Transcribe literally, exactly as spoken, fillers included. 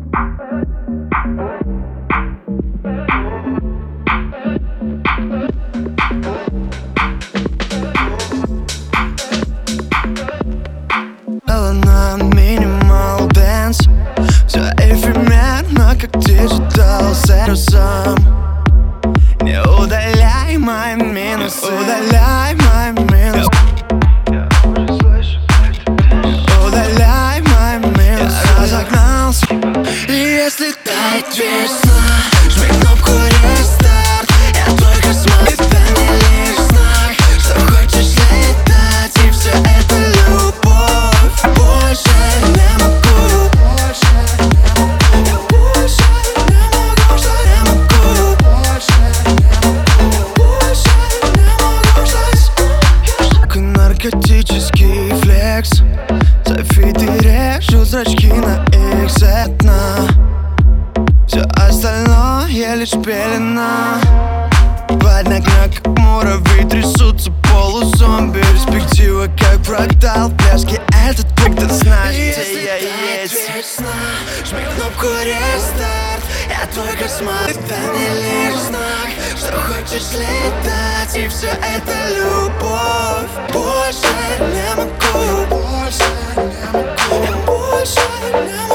На минимал дэнс, все эфемерно, как диджитал сам. Не удаляй мои минусы, удаляй мои минусы, удаляй мои минусы. Я разогнался, и если тает весна, жми кнопку рестарт. Я твой космонавт, это не лишь знак, что хочешь летать, и все это любовь. Больше не могу, больше не могу, больше не могу, что не могу, больше не могу, больше не могу, что как наркотический флекс. Софиты режут зрачки на их зетна. Все остальное лишь пелена. Под ногами, как муравьи, трясутся полузомби. Перспектива, как фрактал, пляски, этот пункт знает, где я есть. Весна, жми кнопку рестарт. Я твой космонавт, это не лишь знак, что хочешь летать, и все это любовь. Больше не могу, больше не могу, больше не могу.